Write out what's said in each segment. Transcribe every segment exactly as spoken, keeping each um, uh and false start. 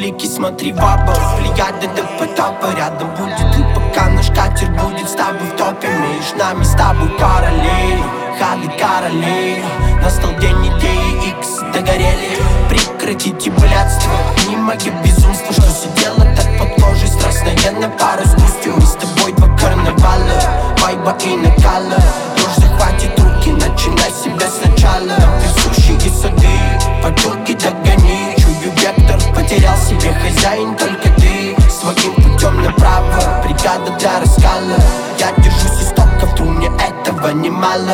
великий, смотри в оба. Плеяды до потопа, рядом будет и пока наш катер будет с тобой в топе. Между нами с тобой параллели, ходы королей. Настал день идеи X, догорели. Прекратите блядство, не мое безумство, что сидела так под кожей. Страстная на пару с грустью, мы с тобой два карнавала, вайба и накала. Дрожь захватит руки, начинай себя сначала. Везущие сады, подруги догони. Чую вектор, потерял себе хозяин, только ты своим путем направо. Бригада для раскала, я держусь истоков, тру, мне этого немало.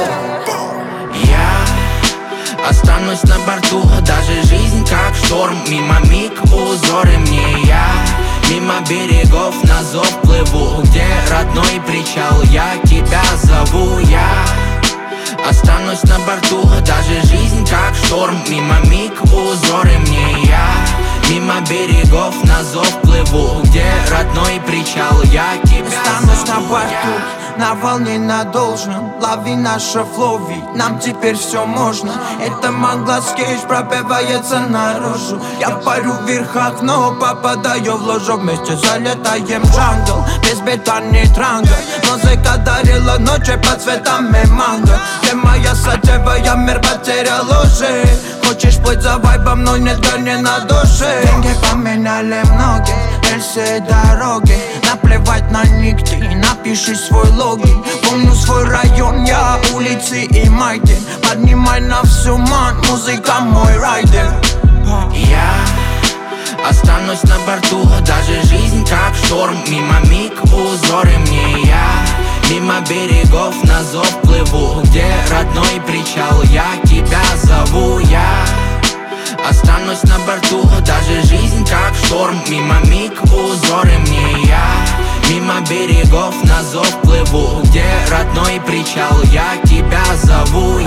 Я останусь на борту, даже жизнь как шторм. Мимо миг узоры мне я, мимо берегов на зов плыву. Где родной причал, я тебя зову. Я останусь на борту, даже жизнь как шторм. Мимо миг узоры мне я, мимо берегов на зов плыву. Где родной причал, я тебя останусь зову. на борту, на волне на должном. Лови наше флоу, ведь нам теперь все можно. Это Манглас Кейдж пробивается наружу. Я парю в верхах, но попадаю в лужу. Вместе залетаем в джангл, без бита ни транга. Музыка дарила ночи под цветами манго. Ты моя сатева, я мир потерял уже. Хочешь плыть за вайбом, но нет горни на душе. Деньги поменяли многие, рельсы и дороги. Наплевать на нигде, напиши свой логин. Помню свой район, я улицы и майки. Поднимай на всю ман, музыка мой райдер. Я останусь на борту, даже жизнь как шторм. Мимо миг узоры мне я, мимо берегов на зов плыву. Где родной причал, я тебя зову. Я останусь на борту, даже жизнь как шторм. Мимо миг узоры мне я, мимо берегов на зов плыву. Где родной причал, я тебя зову.